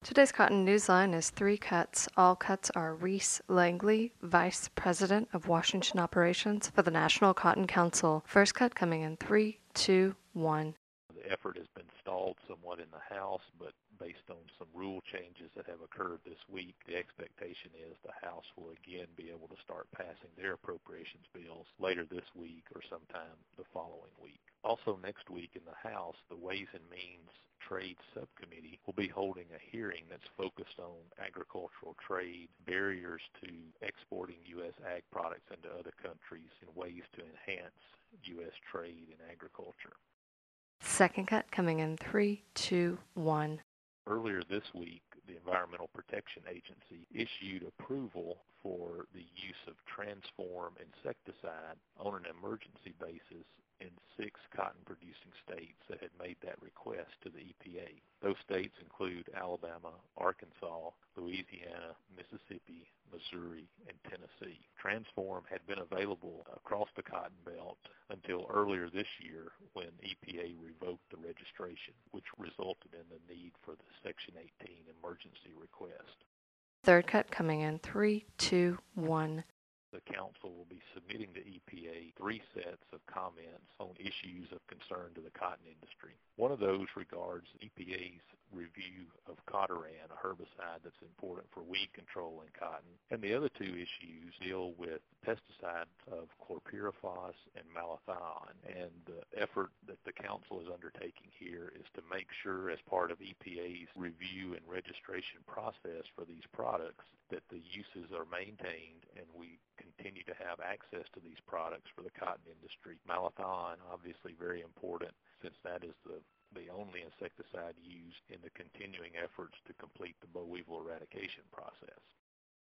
Today's Cotton Newsline is three cuts. All cuts are Reese Langley, Vice President of Washington Operations for the National Cotton Council. First cut coming in 3, 2, 1. The effort has been stalled somewhat in the House, but based on some rule changes that have occurred this week, the expectation is the House will again be able to start passing their appropriations bills later this week or sometime the following week. Also next week in the House, the Ways and Means Trade Subcommittee will be holding a hearing that's focused on agricultural trade, barriers to exporting U.S. ag products into other countries, and ways to enhance U.S. trade in agriculture. Second cut coming in 3, 2, 1. Earlier this week, the Environmental Protection Agency issued approval for the use of Transform insecticide on an emergency basis in 6 cotton-producing states that had made that request to the EPA. Those states include Alabama, Arkansas, Louisiana, Mississippi, Missouri, and Tennessee. Transform had been available across the Cotton Belt until earlier this year when EPA revoked the registration, which resulted in the need for the Section 18 emergency request. Third cut coming in 3, 2, 1. The Council will be submitting to EPA 3 sets of comments on issues of concern to the cotton industry. One of those regards EPA's review of Cotoran, a herbicide that's important for weed control in cotton, and the other 2 issues deal with pesticides of chlorpyrifos and malathion. And the effort that the Council is undertaking here is to make sure, as part of EPA's review and registration process for these products, that the uses are maintained and we continue to have access to these products for the cotton industry. Malathion, obviously very important, since that is the only insecticide used in the continuing efforts to complete the boll weevil eradication